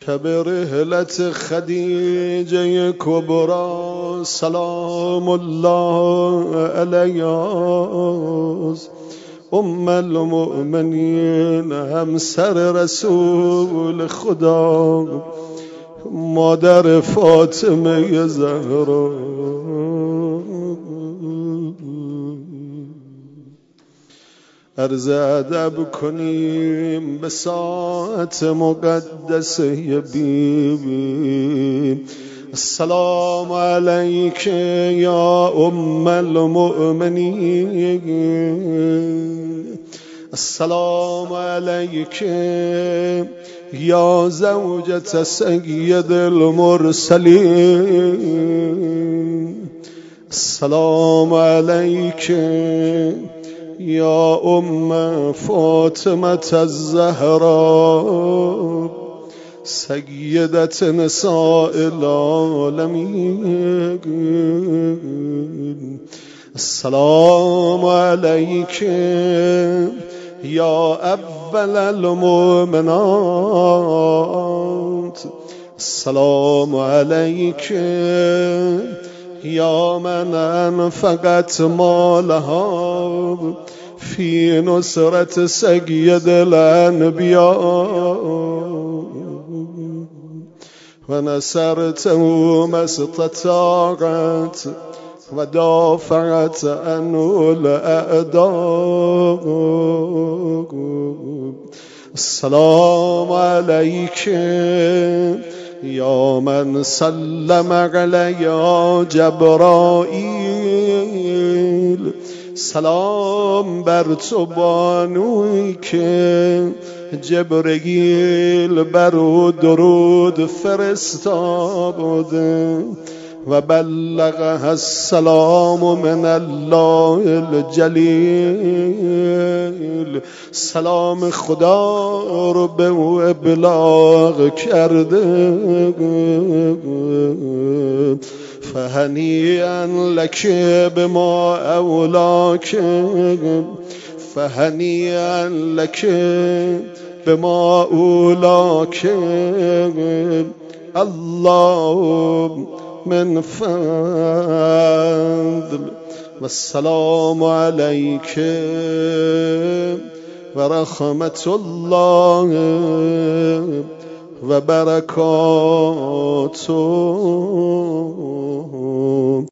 که به رحلت خدیجه کبرا سلام الله علیها ام المؤمنین همسر رسول خدا مادر فاطمه زهرا عرض ادب کنیم به ساعت مقدسه بیبی. السلام علیک یا ام المؤمنین، السلام علیک یا زوجة سید المرسلین، السلام علیک یا ام فاطمة الزهراء سیدت نساء العالمین، السلام علیک یا اول المؤمنات، السلام علیک یا من انفقت مالها فی نصرت سید الانبیاء و نصرته ما استطاعت و دافعت عنه الاعداء. السلام علیک یا من سلم علی جبرائیل، سلام بر تو بانویی که جبرئیل بر او درود فرستاده و بلغها السلام من الله الجلیل، سلام خدا رو به او ابلاغ کرده. فهنیئا لک بما اولاک، فهنیئا لک بما اولاک، الله من فضل. والسلام علیک و رحمت الله و برکاته.